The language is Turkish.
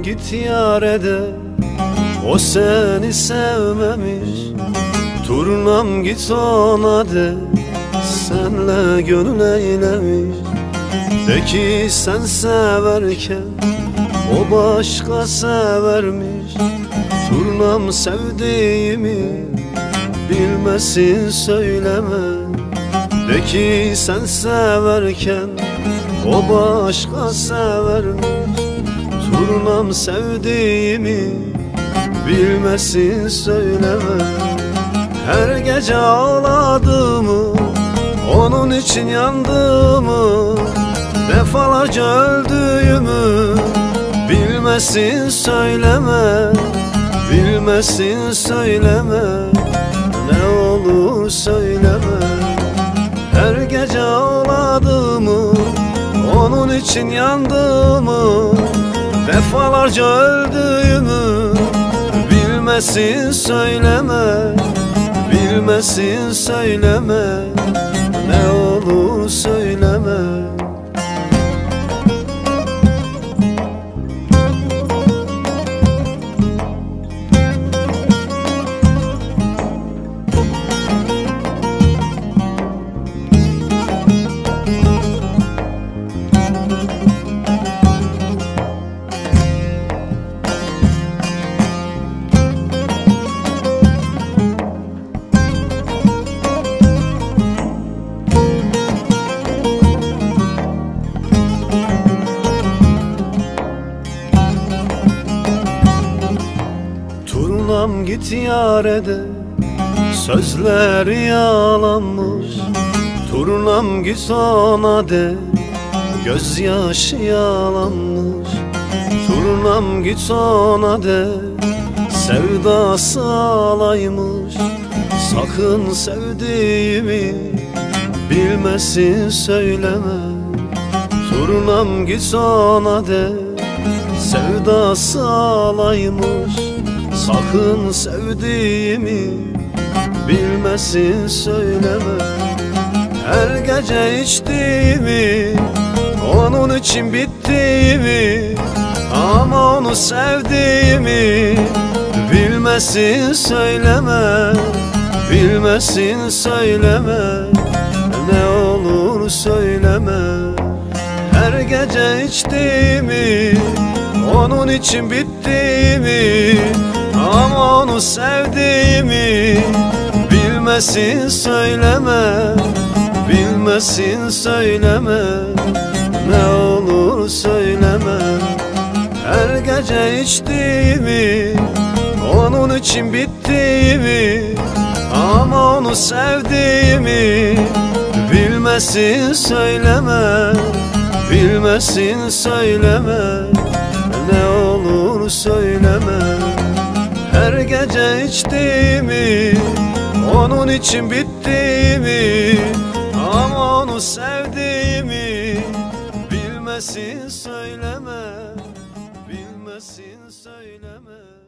Turnam git yâre de, o seni sevmemiş. Turnam git ona de, senle gönül eylemiş. De ki sen severken o başka severmiş. Turnam sevdiğimi bilmesin söyleme. De ki sen severken o başka severmiş. Turnam sevdiğimi bilmesin söyleme. Her gece ağladığımı, onun için yandığımı, defalarca öldüğümü bilmesin söyleme. Bilmesin söyleme, ne olur söyleme. Her gece ağladığımı, onun için yandığımı, defalarca öldüğümü bilmesin söyleme. Bilmesin söyleme, ne olur söyleme. Turnam git yâre de, sözleri yalanmış. Turnam git ona de, gözyaşı yalanmış. Turnam git ona de, sevdası alaymış. Sakın sevdiğimi bilmesin söyleme. Turnam git ona de, sevdası alaymış. Sakın sevdiğimi bilmesin söyleme. Her gece içtiğimi, onun için bittiğimi, ama onu sevdiğimi bilmesin söyleme. Bilmesin söyleme, ne olur söyleme. Her gece içtiğimi, onun için bittiğimi, ama onu sevdiğimi bilmesin söyleme. Bilmesin söyleme, ne olur söyleme. Her gece içtiğimi, onun için bittiğimi, ama onu sevdiğimi bilmesin söyleme. Bilmesin söyleme, ne olur söyleme. Her gece içtiğimi, onun için bittiğimi, ama onu sevdiğimi bilmesin söyleme. Bilmesin söyleme.